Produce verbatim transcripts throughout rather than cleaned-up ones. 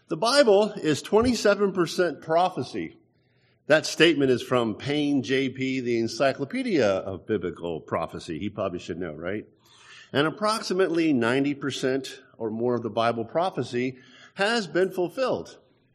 The Bible is twenty-seven percent prophecy. That statement is from Payne J P, the Encyclopedia of Biblical Prophecy. He probably should know, right? And approximately ninety percent or more of the Bible prophecy has been fulfilled.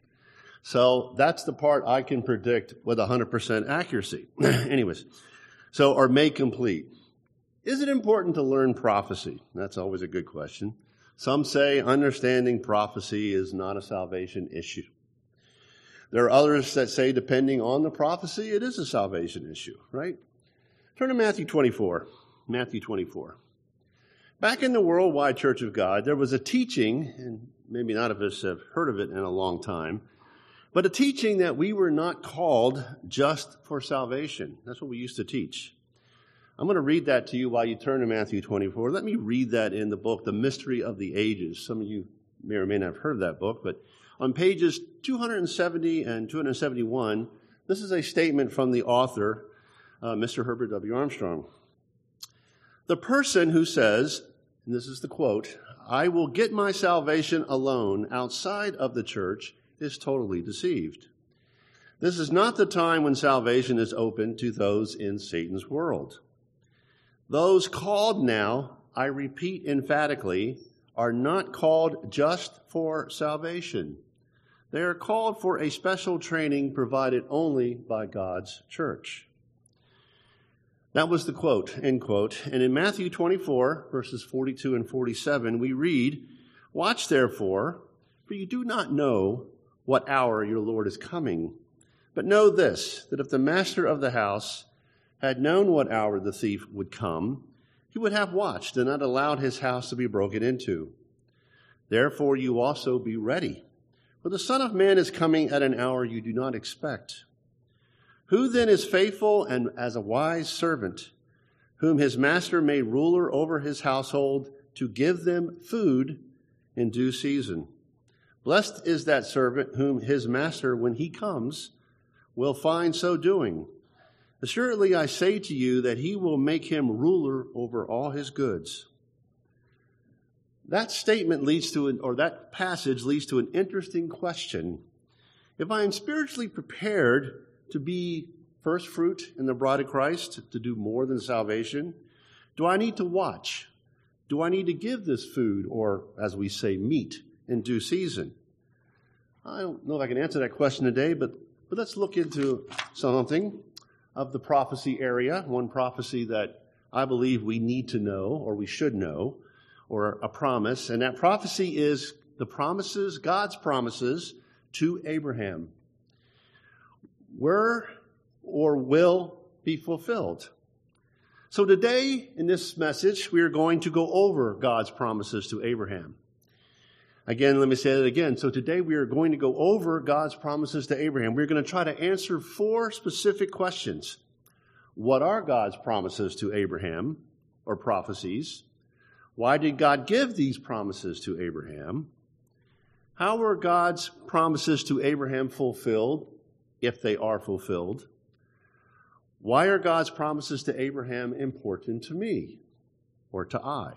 So that's the part I can predict with one hundred percent accuracy. Anyways, so or make complete. Is it important to learn prophecy? That's always a good question. Some say understanding prophecy is not a salvation issue. There are others that say depending on the prophecy, it is a salvation issue, right? Turn to Matthew twenty-four. Matthew twenty-four. Back in the Worldwide Church of God, there was a teaching, and maybe none of us have heard of it in a long time, but a teaching that we were not called just for salvation. That's what we used to teach. I'm going to read that to you while you turn to Matthew twenty-four. Let me read that in the book, The Mystery of the Ages. Some of you may or may not have heard of that book, but on pages two hundred seventy and two hundred seventy-one, this is a statement from the author, uh, Mister Herbert W. Armstrong. The person who says, and this is the quote, "I will get my salvation alone outside of the church," is totally deceived. This is not the time when salvation is open to those in Satan's world. Those called now, I repeat emphatically, are not called just for salvation. They are called for a special training provided only by God's church. That was the quote, end quote. And in Matthew twenty-four, verses forty-two and forty-seven, we read, "Watch therefore, for you do not know what hour your Lord is coming. But know this, that if the master of the house had known what hour the thief would come, he would have watched and not allowed his house to be broken into. Therefore you also be ready, for the Son of Man is coming at an hour you do not expect. Who then is faithful and as a wise servant, whom his master made ruler over his household to give them food in due season? Blessed is that servant whom his master, when he comes, will find so doing. Assuredly, I say to you that he will make him ruler over all his goods." That statement leads to, an, or that passage leads to an interesting question. If I am spiritually prepared to be first fruit in the bride of Christ, to do more than salvation, do I need to watch? Do I need to give this food, or as we say, meat, in due season? I don't know if I can answer that question today, but, but let's look into something of the prophecy area, one prophecy that I believe we need to know, or we should know, or a promise, and that prophecy is the promises, God's promises to Abraham. Were or will be fulfilled. So today, in this message, we are going to go over God's promises to Abraham. Again, let me say that again. So today we are going to go over God's promises to Abraham. We're going to try to answer four specific questions. What are God's promises to Abraham, or prophecies? Why did God give these promises to Abraham? How were God's promises to Abraham fulfilled, if they are fulfilled? Why are God's promises to Abraham important to me, or to I?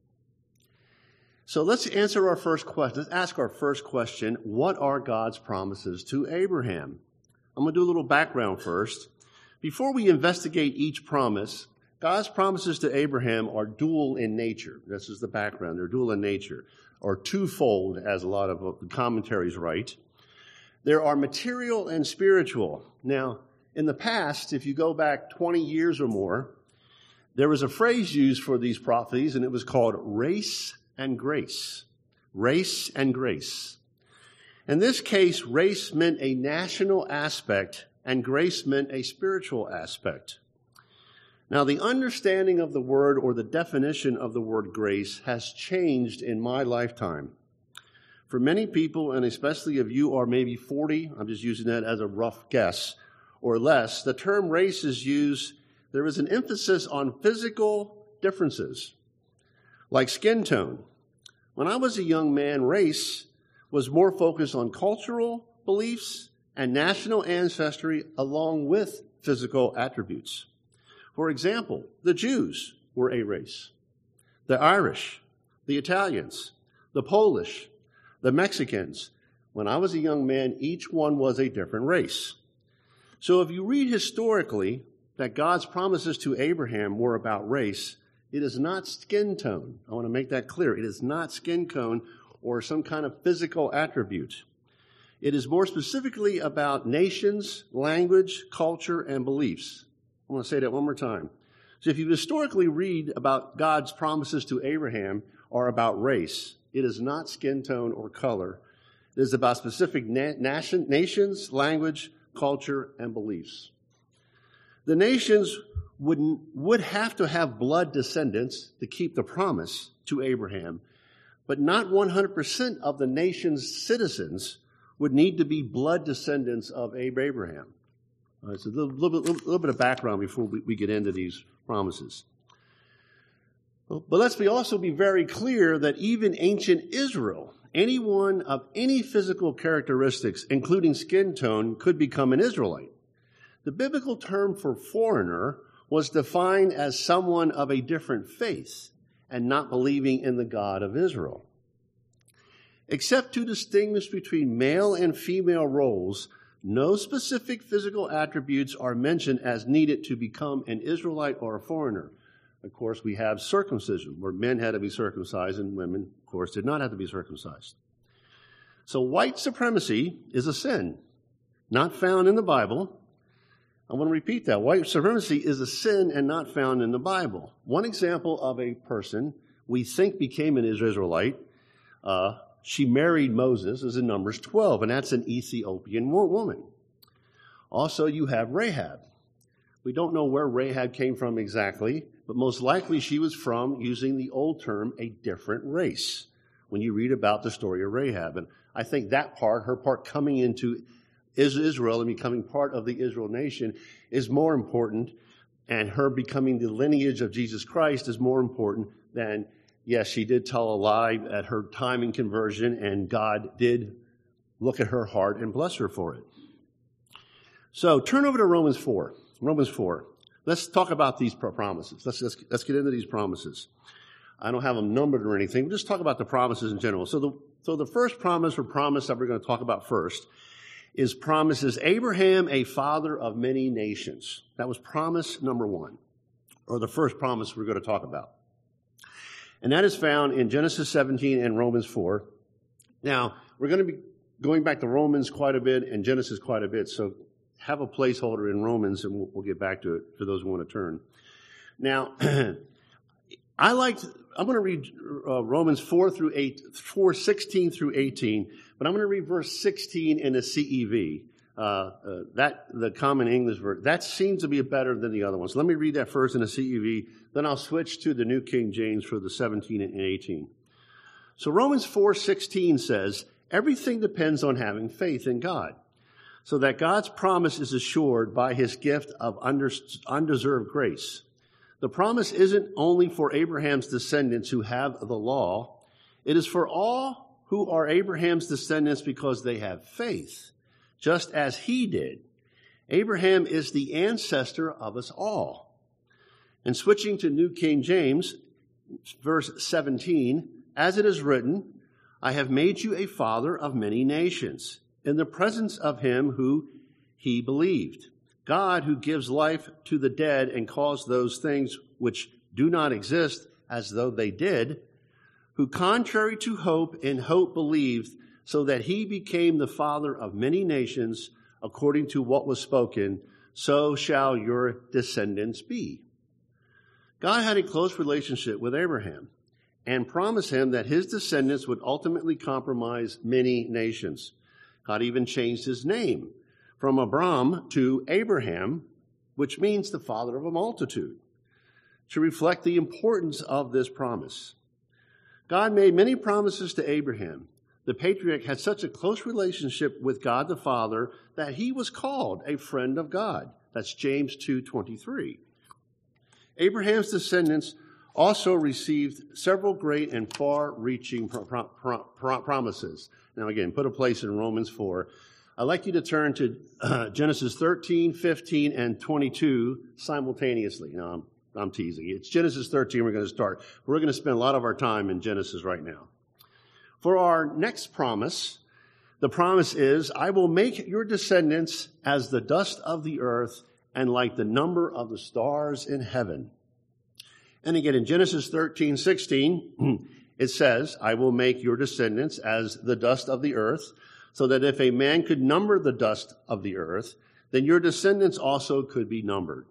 So let's answer our first question. Let's ask our first question. What are God's promises to Abraham? I'm going to do a little background first. Before we investigate each promise, God's promises to Abraham are dual in nature. This is the background. They're dual in nature, or twofold, as a lot of commentaries write. There are material and spiritual. Now, in the past, if you go back twenty years or more, there was a phrase used for these prophecies, and it was called race and grace. Race and grace. In this case, race meant a national aspect, and grace meant a spiritual aspect. Now, the understanding of the word, or the definition of the word grace, has changed in my lifetime. For many people, and especially if you are maybe forty, I'm just using that as a rough guess, or less, the term race is used, there is an emphasis on physical differences, like skin tone. When I was a young man, race was more focused on cultural beliefs and national ancestry along with physical attributes. For example, the Jews were a race. The Irish, the Italians, the Polish, the Mexicans When I was a young man, each one was a different race. So if you read historically that God's promises to Abraham were about race, it is not skin tone. I want to make that clear. It is not skin tone or some kind of physical attribute. It is more specifically about nations, language, culture, and beliefs. I want to say that one more time. So if you historically read about God's promises to Abraham are about race, it is not skin tone or color. It is about specific na- nation, nations, language, culture, and beliefs. The nations would, would have to have blood descendants to keep the promise to Abraham, but not one hundred percent of the nation's citizens would need to be blood descendants of Abraham. All right, so a little, little, little, little bit of background before we, we get into these promises. But let's be also be very clear that even ancient Israel, anyone of any physical characteristics, including skin tone, could become an Israelite. The biblical term for foreigner was defined as someone of a different faith and not believing in the God of Israel. Except to distinguish between male and female roles, no specific physical attributes are mentioned as needed to become an Israelite or a foreigner. Of course, we have circumcision, where men had to be circumcised and women, of course, did not have to be circumcised. So white supremacy is a sin, not found in the Bible. I want to repeat that. White supremacy is a sin and not found in the Bible. One example of a person we think became an Israelite, uh, she married Moses, is in Numbers twelve, and that's an Ethiopian woman. Also, you have Rahab. We don't know where Rahab came from exactly, but most likely she was from, using the old term, a different race, when you read about the story of Rahab. And I think that part, her part coming into Israel and becoming part of the Israel nation, is more important, and her becoming the lineage of Jesus Christ is more important than, yes, she did tell a lie at her time in conversion, and God did look at her heart and bless her for it. So turn over to Romans four. Romans four. Let's talk about these promises. Let's, let's, let's get into these promises. I don't have them numbered or anything. We'll just talk about the promises in general. So the, so the first promise or promise that we're going to talk about first is promises Abraham a father of many nations. That was promise number one, or the first promise we're going to talk about. And that is found in Genesis seventeen and Romans four. Now, we're going to be going back to Romans quite a bit and Genesis quite a bit, so have a placeholder in Romans, and we'll, we'll get back to it for those who want to turn. Now, I like, I'm going to read uh, Romans four through eight, four sixteen through eighteen, but I'm going to read verse sixteen in the C E V. Uh, uh, that the Common English version. That seems to be better than the other ones. So let me read that first in the C E V, then I'll switch to the New King James for the seventeen and eighteen. So Romans four sixteen says, everything depends on having faith in God, so that God's promise is assured by his gift of undeserved grace. The promise isn't only for Abraham's descendants who have the law. It is for all who are Abraham's descendants because they have faith, just as he did. Abraham is the ancestor of us all. And switching to New King James, verse seventeen, as it is written, I have made you a father of many nations, in the presence of him who he believed, God who gives life to the dead and calls those things which do not exist as though they did, who contrary to hope in hope believed, so that he became the father of many nations, according to what was spoken, so shall your descendants be. God had a close relationship with Abraham and promised him that his descendants would ultimately compromise many nations. God even changed his name from Abram to Abraham, which means the father of a multitude, to reflect the importance of this promise. God made many promises to Abraham. The patriarch had such a close relationship with God the Father that he was called a friend of God. That's James two twenty-three. Abraham's descendants also received several great and far-reaching pro- pro- pro- promises. Now again, put a place in Romans four. I'd like you to turn to uh, Genesis thirteen, fifteen, and twenty-two simultaneously. Now, I'm, I'm teasing. It's Genesis thirteen we're going to start. We're going to spend a lot of our time in Genesis right now. For our next promise, The promise is, I will make your descendants as the dust of the earth and like the number of the stars in heaven. And again, in Genesis thirteen sixteen, it says, I will make your descendants as the dust of the earth, so that if a man could number the dust of the earth, then your descendants also could be numbered.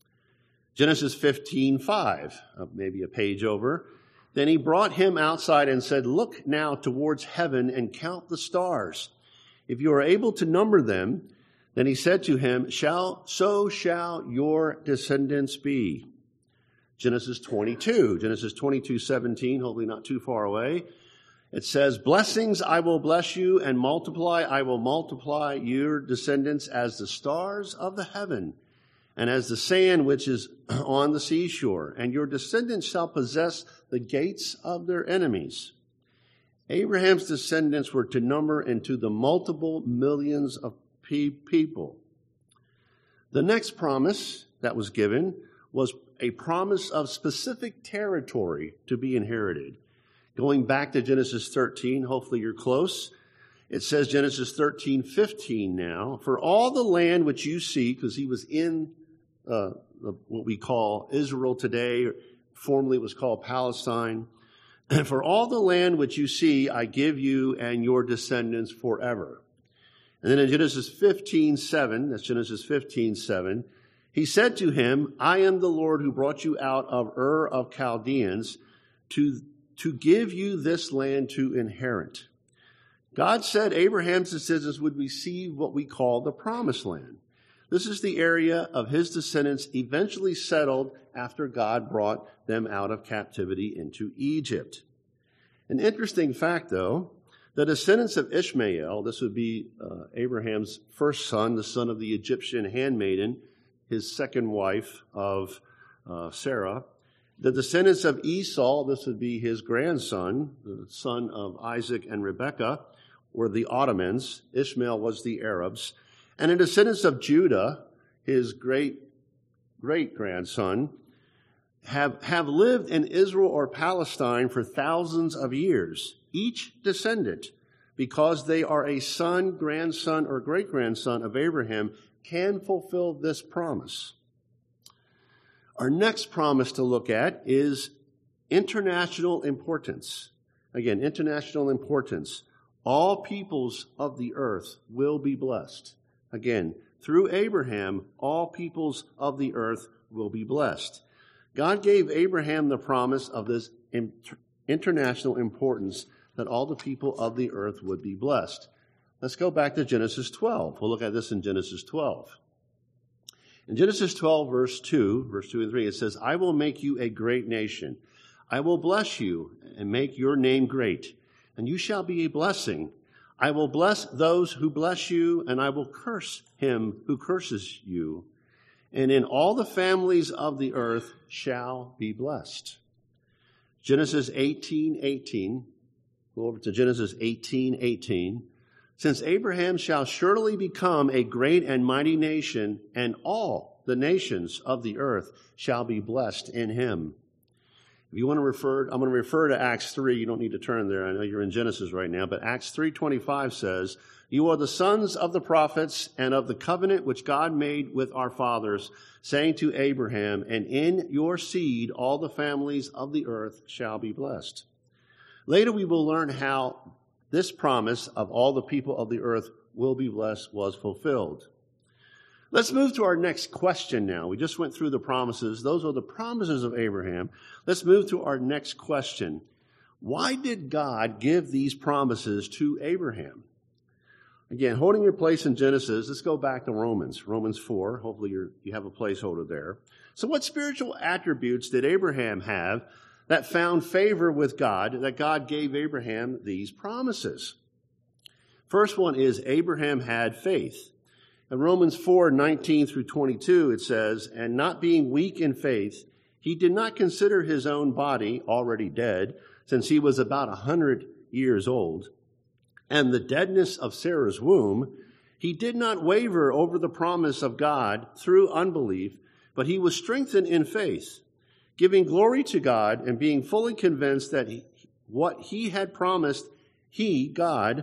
Genesis fifteen five, maybe a page over. Then he brought him outside and said, look now towards heaven and count the stars. If you are able to number them, then he said to him, shall, so shall your descendants be. Genesis twenty-two, Genesis twenty-two seventeen, hopefully not too far away. It says, blessings I will bless you, and multiply I will multiply your descendants as the stars of the heaven, and as the sand which is on the seashore, and your descendants shall possess the gates of their enemies. Abraham's descendants were to number into the multiple millions of pe- people. The next promise that was given was a promise of specific territory to be inherited. Going back to Genesis thirteen, hopefully you're close. It says Genesis thirteen fifteen now, for all the land which you see, because he was in uh, what we call Israel today, formerly it was called Palestine. For all the land which you see, I give you and your descendants forever. And then in Genesis fifteen seven, that's Genesis fifteen seven, he said to him, I am the Lord who brought you out of Ur of Chaldeans to, to give you this land to inherit. God said Abraham's descendants would receive what we call the promised land. This is the area of his descendants eventually settled after God brought them out of captivity into Egypt. An interesting fact, though, the descendants of Ishmael, this would be uh, Abraham's first son, the son of the Egyptian handmaiden, his second wife of uh, Sarah. The descendants of Esau, this would be his grandson, the son of Isaac and Rebekah, were the Ottomans. Ishmael was the Arabs. And the descendants of Judah, his great great-grandson, have, have lived in Israel or Palestine for thousands of years. Each descendant, because they are a son, grandson, or great-grandson of Abraham, can fulfill this promise. Our next promise to look at is international importance. Again, international importance. All peoples of the earth will be blessed. Again, through Abraham, all peoples of the earth will be blessed. God gave Abraham the promise of this inter- international importance that all the people of the earth would be blessed. Let's go back to Genesis twelve. We'll look at this in Genesis twelve. In Genesis twelve, verse two, verse two and three, it says, I will make you a great nation. I will bless you and make your name great, and you shall be a blessing. I will bless those who bless you, and I will curse him who curses you. And in all the families of the earth shall be blessed. Genesis eighteen eighteen. Go over to Genesis eighteen eighteen. Since Abraham shall surely become a great and mighty nation, and all the nations of the earth shall be blessed in him. If you want to refer, I'm going to refer to Acts three. You don't need to turn there. I know you're in Genesis right now, but Acts three twenty-five says, you are the sons of the prophets and of the covenant which God made with our fathers, saying to Abraham, and in your seed all the families of the earth shall be blessed. Later we will learn how this promise of all the people of the earth will be blessed was fulfilled. Let's move to our next question now. We just went through the promises. Those are the promises of Abraham. Let's move to our next question. Why did God give these promises to Abraham? Again, holding your place in Genesis, let's go back to Romans, Romans four. Hopefully you're, you have a placeholder there. So what spiritual attributes did Abraham have that found favor with God, that God gave Abraham these promises? First one is Abraham had faith. In Romans four nineteen through twenty-two, it says, and not being weak in faith, he did not consider his own body already dead, since he was about a hundred years old, and the deadness of Sarah's womb. He did not waver over the promise of God through unbelief, but he was strengthened in faith, giving glory to God and being fully convinced that he, what he had promised, he, God,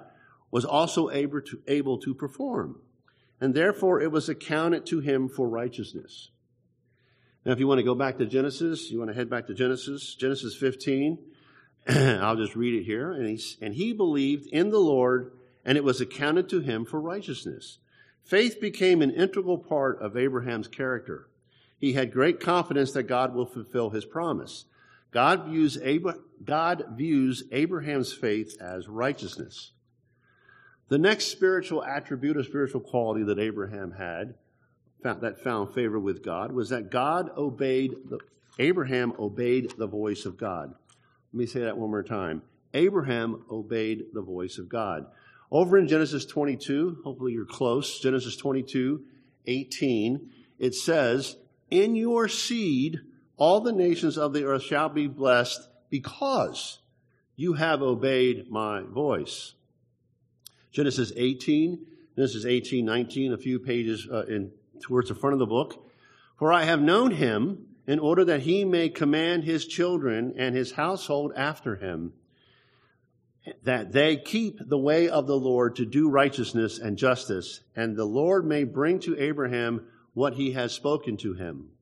was also able to, able to perform, and therefore it was accounted to him for righteousness. Now, if you want to go back to Genesis, you want to head back to Genesis, Genesis fifteen, I'll just read it here. And he, and he believed in the Lord, and it was accounted to him for righteousness. Faith became an integral part of Abraham's character. He had great confidence that God will fulfill his promise. God views, Abra- God views Abraham's faith as righteousness. The next spiritual attribute or spiritual quality that Abraham had found, that found favor with God was that God obeyed, the, Abraham obeyed the voice of God. Let me say that one more time. Abraham obeyed the voice of God. Over in Genesis twenty-two, hopefully you're close, Genesis twenty-two, eighteen, it says, "In your seed all the nations of the earth shall be blessed because you have obeyed my voice." Genesis eighteen, Genesis eighteen, nineteen, a few pages uh, in towards the front of the book. "For I have known him in order that he may command his children and his household after him, that they keep the way of the Lord to do righteousness and justice, and the Lord may bring to Abraham what he has spoken to him."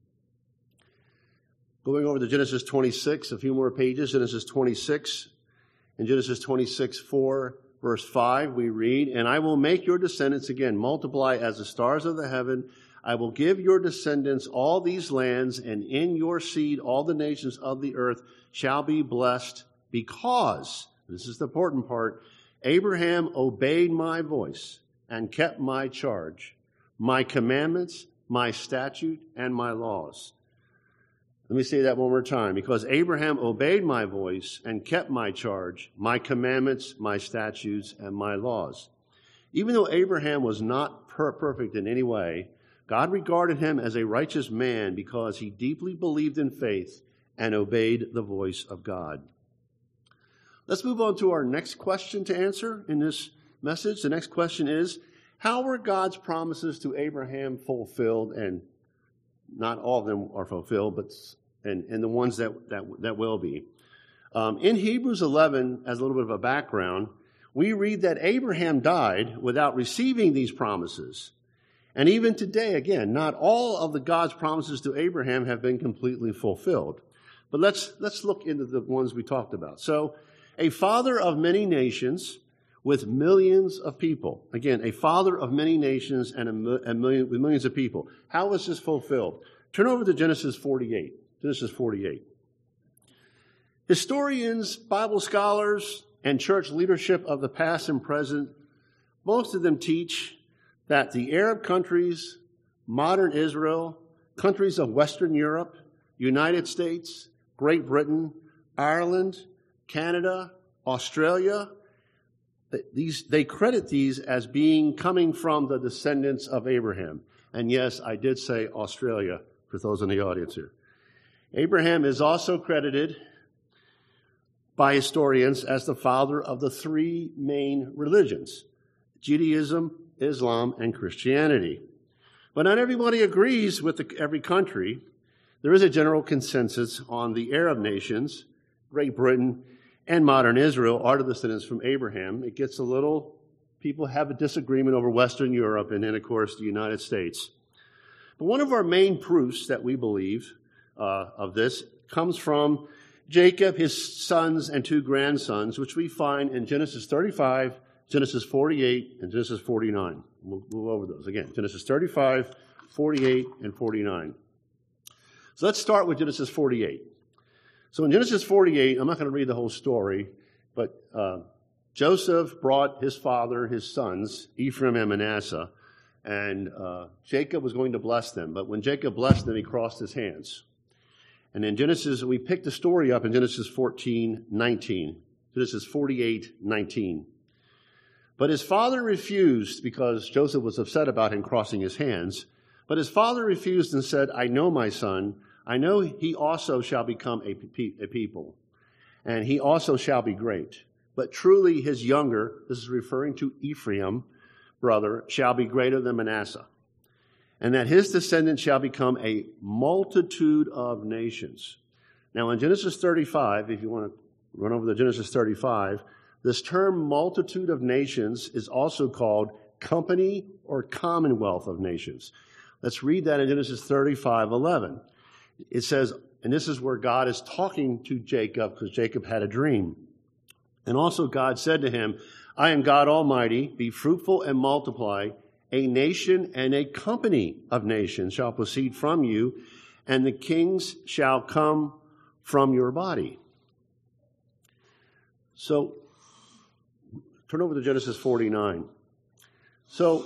Going over to Genesis twenty-six, a few more pages, Genesis twenty-six. In Genesis twenty-six, four, verse five, we read, "And I will make your descendants again multiply as the stars of the heaven. I will give your descendants all these lands, and in your seed all the nations of the earth shall be blessed because," this is the important part, "Abraham obeyed my voice and kept my charge, my commandments, my statute, and my laws." Let me say that one more time. "Because Abraham obeyed my voice and kept my charge, my commandments, my statutes, and my laws." Even though Abraham was not per- perfect in any way, God regarded him as a righteous man because he deeply believed in faith and obeyed the voice of God. Let's move on to our next question to answer in this message. The next question is, how were God's promises to Abraham fulfilled? And not all of them are fulfilled, but and, and the ones that, that, that will be. Um, in Hebrews eleven, as a little bit of a background, we read that Abraham died without receiving these promises. And even today, again, not all of the God's promises to Abraham have been completely fulfilled. But let's let's look into the ones we talked about. So, a father of many nations with millions of people. Again, a father of many nations and a, a million, with millions of people. How was this fulfilled? Turn over to Genesis forty-eight. Genesis forty-eight. Historians, Bible scholars, and church leadership of the past and present, most of them teach that the Arab countries, modern Israel, countries of Western Europe, United States, Great Britain, Ireland, Canada, Australia, these, they credit these as being coming from the descendants of Abraham. And yes, I did say Australia for those in the audience here. Abraham is also credited by historians as the father of the three main religions: Judaism, Islam, and Christianity. But not everybody agrees with the, every country. There is a general consensus on the Arab nations, Great Britain, and modern Israel are the descendants from Abraham. It gets a little, people have a disagreement over Western Europe and then, of course, the United States. But one of our main proofs that we believe uh, of this comes from Jacob, his sons, and two grandsons, which we find in Genesis thirty-five, Genesis forty-eight, and Genesis forty-nine. We'll move over those. Again, Genesis thirty-five, forty-eight, and forty-nine. So let's start with Genesis forty-eight. So in Genesis forty-eight, I'm not going to read the whole story, but uh, Joseph brought his father, his sons, Ephraim and Manasseh, and uh, Jacob was going to bless them. But when Jacob blessed them, he crossed his hands. And in Genesis, we picked the story up in Genesis fourteen, nineteen. Genesis forty-eight, nineteen. But his father refused because Joseph was upset about him crossing his hands. But his father refused and said, "I know my son. I know he also shall become a, pe- a people, and he also shall be great. But truly his younger," this is referring to Ephraim, brother, "shall be greater than Manasseh. And that his descendants shall become a multitude of nations." Now in Genesis thirty-five, if you want to run over to Genesis thirty-five, This term multitude of nations is also called company or commonwealth of nations. Let's read that in Genesis thirty-five eleven. It says, and this is where God is talking to Jacob because Jacob had a dream. And also God said to him, I am God Almighty, be fruitful and multiply. A nation and a company of nations shall proceed from you, and the kings shall come from your body. So, turn over to Genesis forty-nine. So,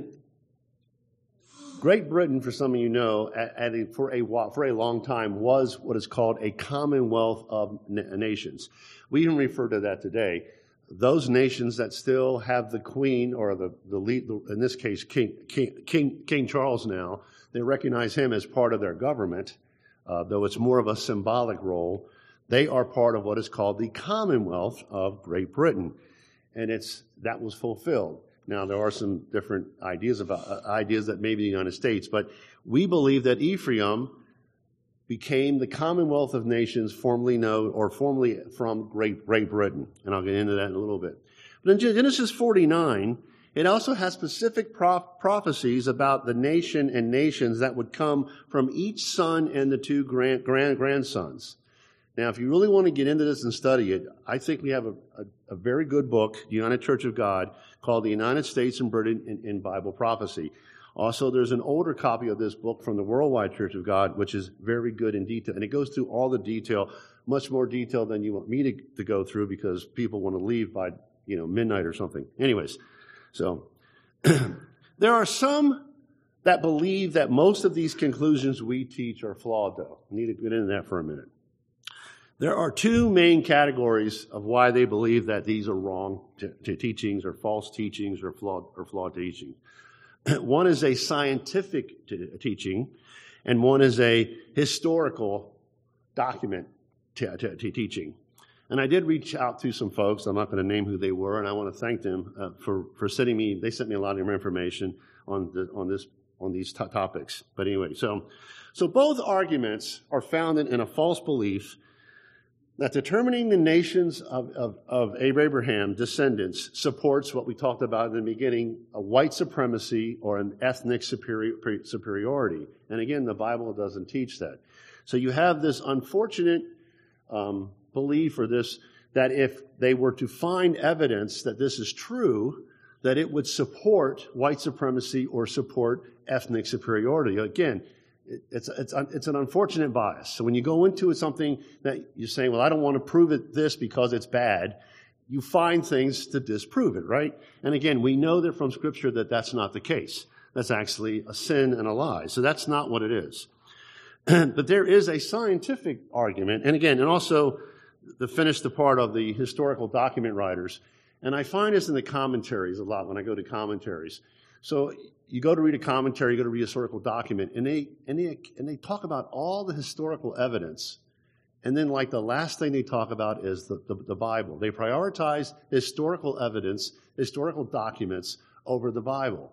Great Britain, for some of you know, at, at a, for, a, for a long time was what is called a commonwealth of nations. We even refer to that today. Those nations that still have the queen, or the, the lead, in this case, King, King, King, King Charles now, they recognize him as part of their government, uh, though it's more of a symbolic role. They are part of what is called the Commonwealth of Great Britain. And it's that was fulfilled. Now, there are some different ideas about uh, ideas that may be the United States, but we believe that Ephraim became the Commonwealth of Nations formerly known or formerly from Great, Great Britain. And I'll get into that in a little bit. But in Genesis forty-nine, it also has specific prof- prophecies about the nation and nations that would come from each son and the two grand, grand, grandsons. Now, if you really want to get into this and study it, I think we have a, a, a very good book, the United Church of God, called The United States and Britain in, in Bible Prophecy. Also, there's an older copy of this book from the Worldwide Church of God, which is very good in detail. And it goes through all the detail, much more detail than you want me to, to go through because people want to leave by, you know, midnight or something. Anyways, so there are some that believe that most of these conclusions we teach are flawed, though. I need to get into that for a minute. There are two main categories of why they believe that these are wrong t- t- teachings or false teachings or flawed, or flawed teachings. One is a scientific t- teaching, and one is a historical document t- t- t- teaching. And I did reach out to some folks. I'm not going to name who they were, and I want to thank them uh, for for sending me. They sent me a lot of information on the, on this on these t- topics. But anyway, so so both arguments are founded in a false belief that determining the nations of, of, of Abraham descendants supports what we talked about in the beginning, a white supremacy or an ethnic superior, superiority. And again, the Bible doesn't teach that. So you have this unfortunate um, belief or this, that if they were to find evidence that this is true, that it would support white supremacy or support ethnic superiority. Again, It's, it's, it's an unfortunate bias. So when you go into something that you're saying, well, I don't want to prove it this because it's bad, you find things to disprove it, right? And again, we know that from Scripture that that's not the case. That's actually a sin and a lie. So that's not what it is. But there is a scientific argument. And again, and also the finish the part of the historical document writers. And I find this in the commentaries a lot when I go to commentaries. So you go to read a commentary, you go to read a historical document, and they and they and they talk about all the historical evidence, and then like the last thing they talk about is the, the, the Bible. They prioritize historical evidence, historical documents over the Bible,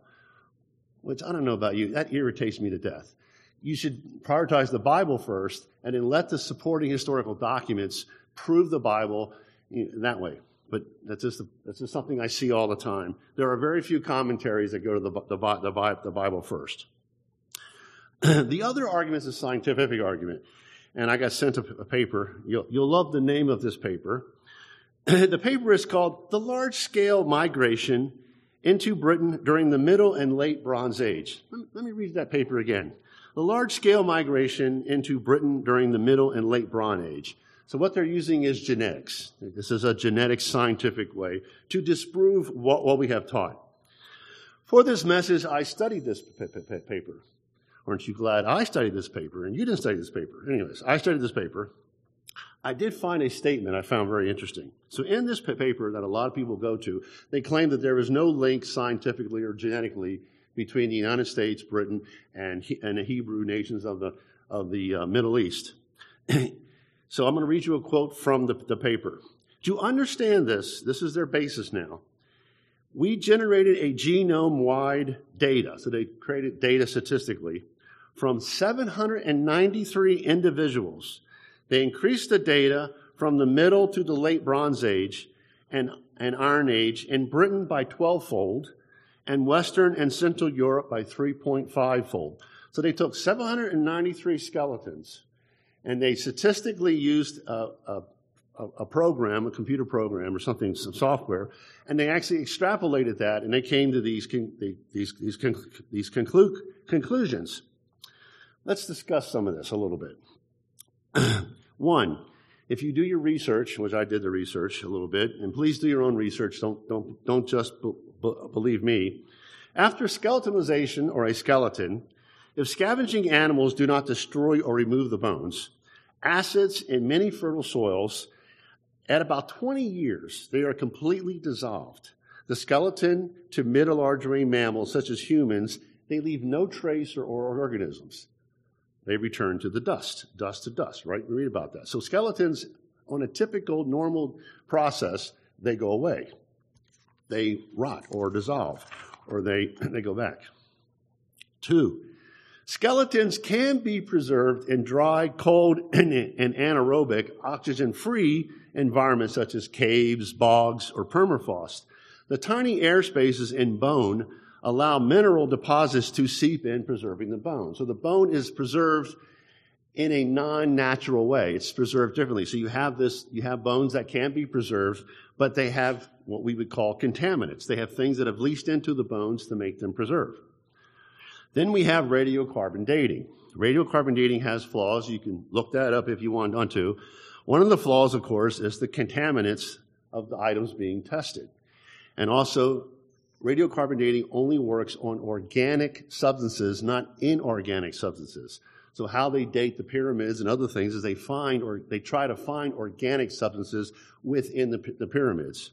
which I don't know about you, that irritates me to death. You should prioritize the Bible first, and then let the supporting historical documents prove the Bible in that way. But that's just, that's just something I see all the time. There are very few commentaries that go to the, the, the, the Bible first. The other argument is a scientific argument. And I got sent a, a paper. You'll, you'll love the name of this paper. The paper is called The Large-Scale Migration into Britain During the Middle and Late Bronze Age. Let me, let me read that paper again. The Large-Scale Migration into Britain During the Middle and Late Bronze Age. So what they're using is genetics. This is a genetic scientific way to disprove what, what we have taught. For this message, I studied this p- p- p- paper. Aren't you glad I studied this paper and you didn't study this paper? Anyways, I studied this paper. I did find a statement I found very interesting. So in this p- paper that a lot of people go to, they claim that there is no link scientifically or genetically between the United States, Britain, and, he, and the Hebrew nations of the, of the uh, Middle East. So I'm going to read you a quote from the, the paper. To understand this, this is their basis now. We generated a genome-wide data, so they created data statistically, from seven hundred ninety-three individuals. They increased the data from the Middle to the Late Bronze Age, and, and Iron Age, in Britain by twelve-fold, and Western and Central Europe by three point five-fold. So they took seven hundred ninety-three skeletons, and they statistically used a, a, a program, a computer program or something, some software, and they actually extrapolated that, and they came to these, these, these, these conclu- conclusions. Let's discuss some of this a little bit. One, if you do your research, which I did the research a little bit, and please do your own research, don't, don't, don't just be, be, believe me. After skeletonization or a skeleton, if scavenging animals do not destroy or remove the bones, acids in many fertile soils, at about twenty years, they are completely dissolved. The skeleton to mid or large marine mammals, such as humans, they leave no trace or, or organisms. They return to the dust, dust to dust, right? We read about that. So skeletons, on a typical normal process, they go away. They rot or dissolve, or they, they go back. Two, skeletons can be preserved in dry, cold, and, and anaerobic, oxygen-free environments such as caves, bogs, or permafrost. The tiny air spaces in bone allow mineral deposits to seep in, preserving the bone. So the bone is preserved in a non-natural way. It's preserved differently. So you have this, you have bones that can be preserved, but they have what we would call contaminants. They have things that have leached into the bones to make them preserved. Then we have radiocarbon dating. Radiocarbon dating has flaws. You can look that up if you want to. One of the flaws, of course, is the contaminants of the items being tested. And also, radiocarbon dating only works on organic substances, not inorganic substances. So how they date the pyramids and other things is they find, or they try to find organic substances within the, the pyramids.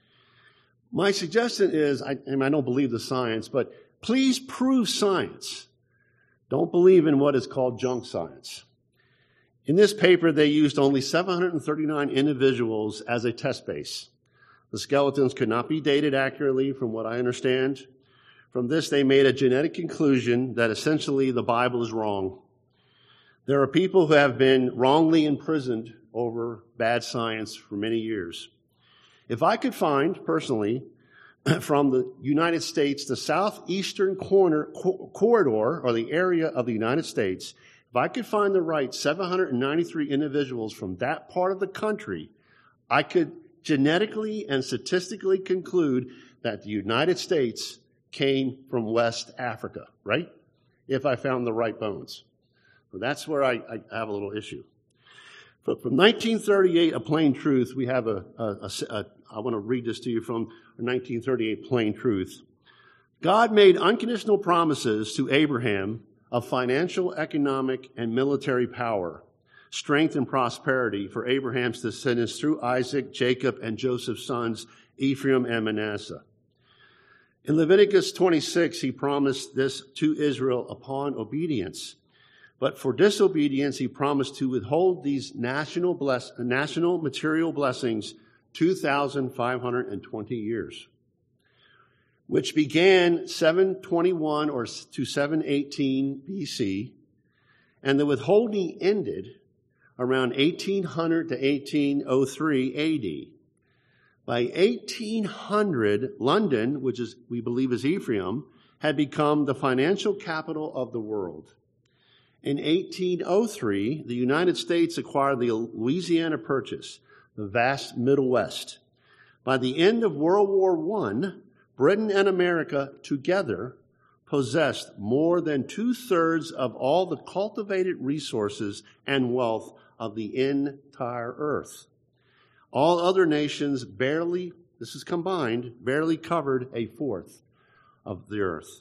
My suggestion is, I, and I don't believe the science, but please prove science. Don't believe in what is called junk science. In this paper, they used only seven hundred thirty-nine individuals as a test base. The skeletons could not be dated accurately, from what I understand. From this, they made a genetic conclusion that essentially the Bible is wrong. There are people who have been wrongly imprisoned over bad science for many years. If I could find, personally, from the United States, the southeastern corner co- corridor, or the area of the United States, if I could find the right seven hundred ninety-three individuals from that part of the country, I could genetically and statistically conclude that the United States came from West Africa, right? If I found the right bones. So that's where I, I have a little issue. But from nineteen thirty-eight, A Plain Truth, we have a, a, a, a I want to read this to you from nineteen thirty-eight Plain Truth. God made unconditional promises to Abraham of financial, economic, and military power, strength and prosperity for Abraham's descendants through Isaac, Jacob, and Joseph's sons, Ephraim and Manasseh. In Leviticus twenty-six, he promised this to Israel upon obedience. But for disobedience, he promised to withhold these national bless, national material blessings two thousand five hundred twenty years, which began seven twenty-one or to seven eighteen B C, and the withholding ended around eighteen hundred to eighteen oh three A D. By eighteen hundred, London, which is we believe is Ephraim, had become the financial capital of the world. In eighteen oh three, the United States acquired the Louisiana Purchase, the vast Middle West. By the end of World War One, Britain and America together possessed more than two-thirds of all the cultivated resources and wealth of the entire earth. All other nations barely, this is combined, barely covered a fourth of the earth.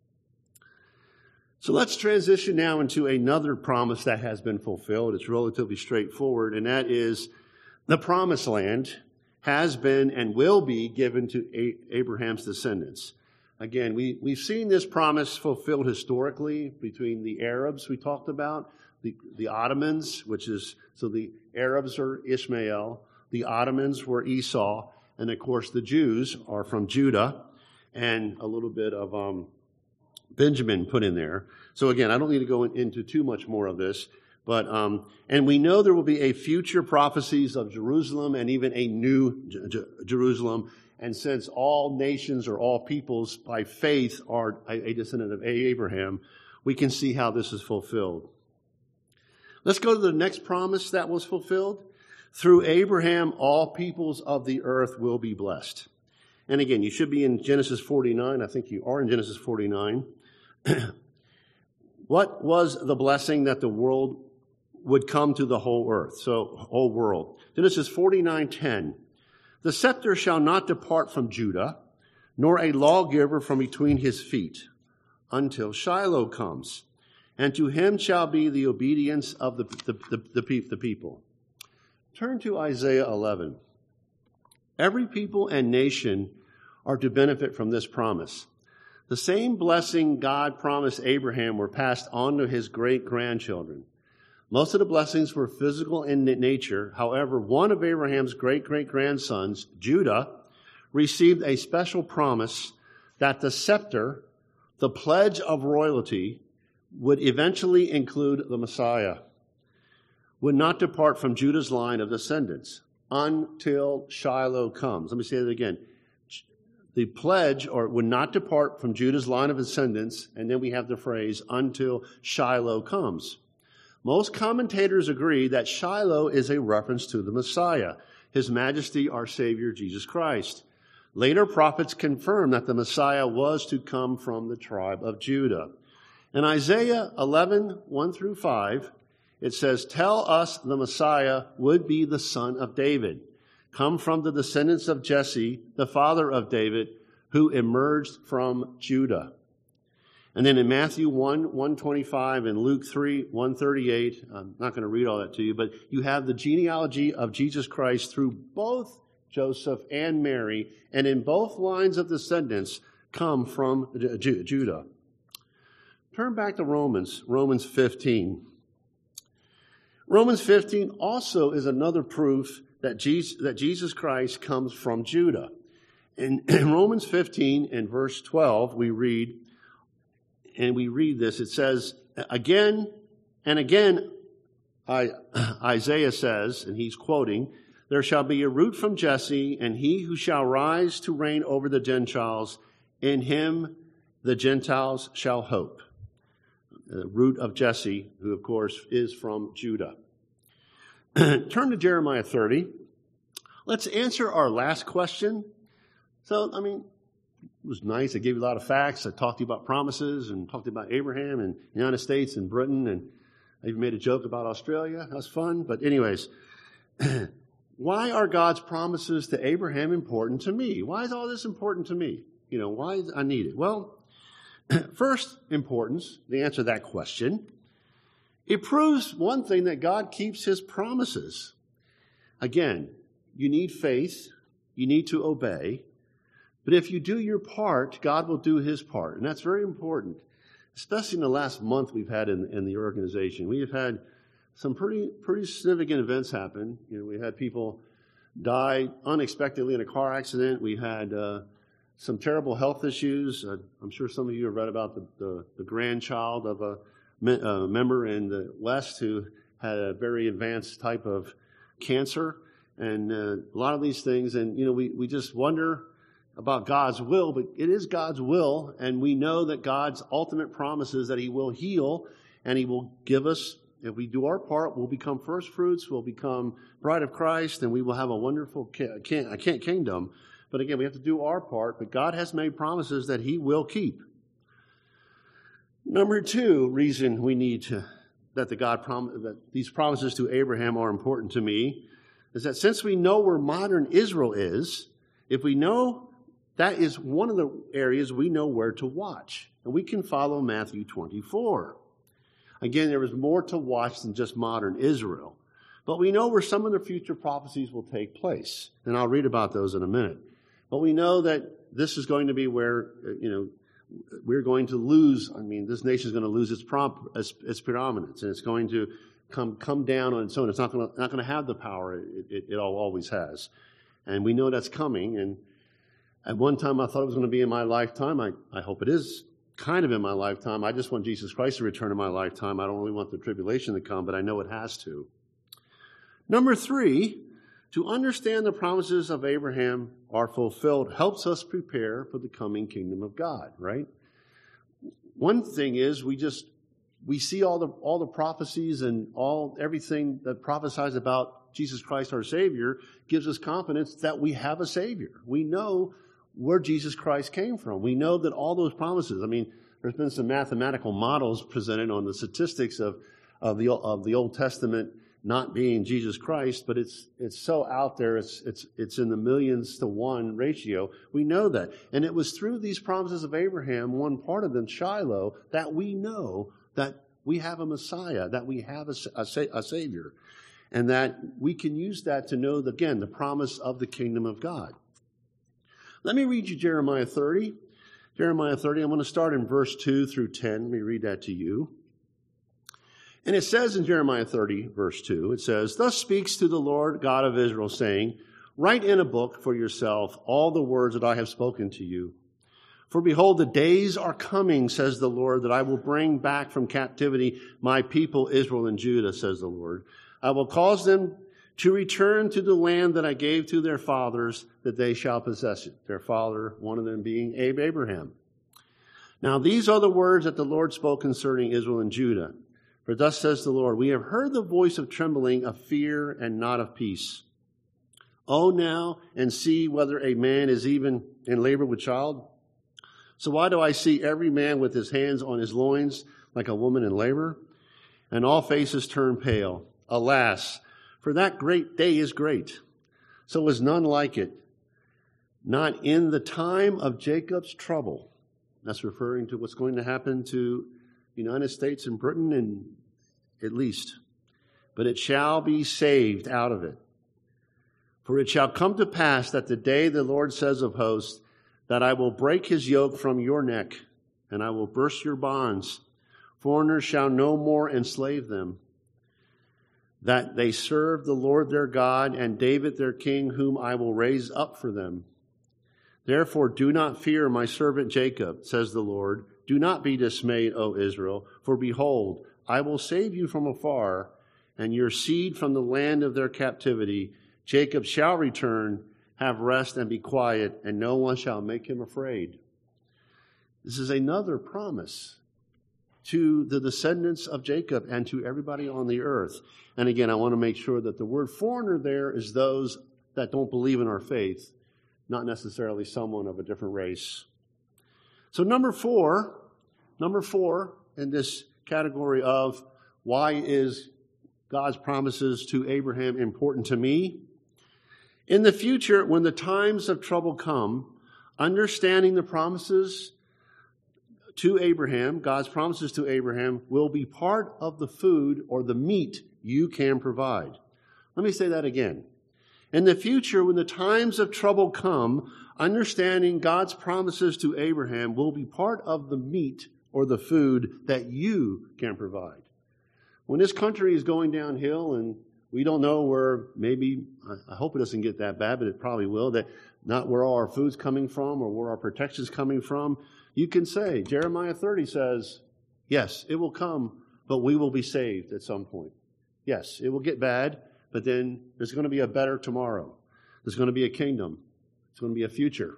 So let's transition now into another promise that has been fulfilled. It's relatively straightforward, and that is the promised land has been and will be given to Abraham's descendants. Again, we, we've seen this promise fulfilled historically between the Arabs we talked about, the, the Ottomans, which is, so the Arabs are Ishmael, the Ottomans were Esau, and of course the Jews are from Judah, and a little bit of um, Benjamin put in there. So again, I don't need to go into too much more of this, But um, and we know there will be a future prophecies of Jerusalem and even a new J- J- Jerusalem. And since all nations or all peoples by faith are a, a descendant of Abraham, we can see how this is fulfilled. Let's go to the next promise that was fulfilled. Through Abraham, all peoples of the earth will be blessed. And again, you should be in Genesis forty-nine. I think you are in Genesis forty-nine. What was the blessing that the world would come to the whole earth? So, whole world. Genesis forty-nine ten. The scepter shall not depart from Judah, nor a lawgiver from between his feet, until Shiloh comes. And to him shall be the obedience of the, the, the, the, the people. Turn to Isaiah eleven. Every people and nation are to benefit from this promise. The same blessing God promised Abraham were passed on to his great-grandchildren. Most of the blessings were physical in nature. However, one of Abraham's great-great-grandsons, Judah, received a special promise that the scepter, the pledge of royalty, would eventually include the Messiah, would not depart from Judah's line of descendants until Shiloh comes. Let me say that again. The pledge, or would not depart from Judah's line of descendants, and then we have the phrase, until Shiloh comes. Most commentators agree that Shiloh is a reference to the Messiah, His Majesty, our Savior, Jesus Christ. Later prophets confirm that the Messiah was to come from the tribe of Judah. In Isaiah eleven, one through five, it says, "Tell us the Messiah would be the son of David, come from the descendants of Jesse, the father of David, who emerged from Judah." And then in Matthew one, one twenty-five and Luke three, one thirty-eight, I'm not going to read all that to you, but you have the genealogy of Jesus Christ through both Joseph and Mary, and in both lines of descendants come from Judah. Turn back to Romans, Romans fifteen. Romans fifteen also is another proof that Jesus, that Jesus Christ comes from Judah. In, in Romans fifteen and verse twelve, we read, and we read this, it says, again and again, I, Isaiah says, and he's quoting, "There shall be a root from Jesse, and he who shall rise to reign over the Gentiles, in him the Gentiles shall hope." The root of Jesse, who of course is from Judah. Turn to Jeremiah thirty. Let's answer our last question. So, I mean, it was nice. I gave you a lot of facts. I talked to you about promises and talked about Abraham and the United States and Britain, and I even made a joke about Australia. That was fun. But anyways, why are God's promises to Abraham important to me? Why is all this important to me? You know, why is I need it? Well, first importance, the answer to that question, it proves one thing, that God keeps his promises. Again, you need faith, you need to obey, but if you do your part, God will do his part, and that's very important, especially in the last month we've had in, in the organization. We have had some pretty pretty significant events happen. You know, we had people die unexpectedly in a car accident. We had uh, some terrible health issues. Uh, I'm sure some of you have read about the, the, the grandchild of a, me- a member in the West who had a very advanced type of cancer, and uh, a lot of these things. And, you know, we, we just wonder about God's will, but it is God's will, and we know that God's ultimate promise is that he will heal, and he will give us, if we do our part, we'll become first fruits, we'll become bride of Christ, and we will have a wonderful kingdom. But again, we have to do our part, but God has made promises that he will keep. Number two reason we need to, that the God prom- that these promises to Abraham are important to me, is that since we know where modern Israel is, if we know that is one of the areas we know where to watch, and we can follow Matthew twenty-four. Again, there is more to watch than just modern Israel, but we know where some of the future prophecies will take place, and I'll read about those in a minute. But we know that this is going to be where, you know, we're going to lose, I mean, this nation is going to lose its, prom- its, its predominance, and it's going to come come down on its own. It's not going to, not going to have the power it, it, it always has. And we know that's coming, and at one time I thought it was going to be in my lifetime. I, I hope it is kind of in my lifetime. I just want Jesus Christ to return in my lifetime. I don't really want the tribulation to come, but I know it has to. Number three, to understand the promises of Abraham are fulfilled helps us prepare for the coming kingdom of God, right? One thing is we just, we see all the all the prophecies and all everything that prophesies about Jesus Christ, our Savior, gives us confidence that we have a Savior. We know where Jesus Christ came from. We know that all those promises, I mean, there's been some mathematical models presented on the statistics of, of the of the Old Testament not being Jesus Christ, but it's it's so out there, it's it's it's in the millions to one ratio. We know that. And it was through these promises of Abraham, one part of them, Shiloh, that we know that we have a Messiah, that we have a, a, a Savior, and that we can use that to know, again, the promise of the kingdom of God. Let me read you Jeremiah thirty. Jeremiah thirty, I'm going to start in verse two through ten. Let me read that to you. And it says in Jeremiah thirty, verse two, it says, "Thus speaks to the Lord God of Israel, saying, Write in a book for yourself all the words that I have spoken to you. For behold, the days are coming, says the Lord, that I will bring back from captivity my people Israel and Judah, says the Lord. I will cause them to return to the land that I gave to their fathers, that they shall possess it." Their father, one of them being Abraham. "Now these are the words that the Lord spoke concerning Israel and Judah. For thus says the Lord, we have heard the voice of trembling, of fear, and not of peace. Oh, now, and see whether a man is even in labor with child. So why do I see every man with his hands on his loins like a woman in labor? And all faces turn pale. Alas, for that great day is great. So is none like it. Not in the time of Jacob's trouble." That's referring to what's going to happen to the United States and Britain, and at least. "But it shall be saved out of it. For it shall come to pass that the day the Lord says of hosts, that I will break his yoke from your neck, and I will burst your bonds. Foreigners shall no more enslave them. That they serve the Lord their God, and David their king, whom I will raise up for them. Therefore do not fear my servant Jacob, says the Lord. Do not be dismayed, O Israel, for behold, I will save you from afar, and your seed from the land of their captivity. Jacob shall return, have rest, and be quiet, and no one shall make him afraid." This is another promise to the descendants of Jacob and to everybody on the earth. And again, I want to make sure that the word foreigner there is those that don't believe in our faith, not necessarily someone of a different race. So number four, number four in this category of why is God's promises to Abraham important to me? In the future, when the times of trouble come, understanding the promises to Abraham, God's promises to Abraham, will be part of the food or the meat you can provide. Let me say that again. In the future, when the times of trouble come, understanding God's promises to Abraham will be part of the meat or the food that you can provide. When this country is going downhill and we don't know where, maybe, I hope it doesn't get that bad, but it probably will, that not where all our food's coming from or where our protection's coming from, you can say, Jeremiah thirty says, yes, it will come, but we will be saved at some point. Yes, it will get bad, but then there's going to be a better tomorrow. There's going to be a kingdom. It's going to be a future.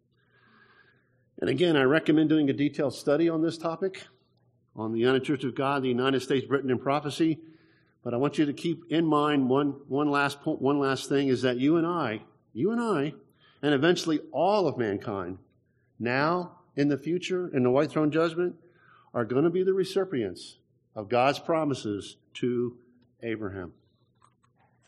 And again, I recommend doing a detailed study on this topic, on the United Church of God, the United States, Britain, and prophecy. But I want you to keep in mind one, one last point, one last thing is that you and I, you and I, and eventually all of mankind, now, in the future, in the white throne judgment, are going to be the recipients of God's promises to Abraham.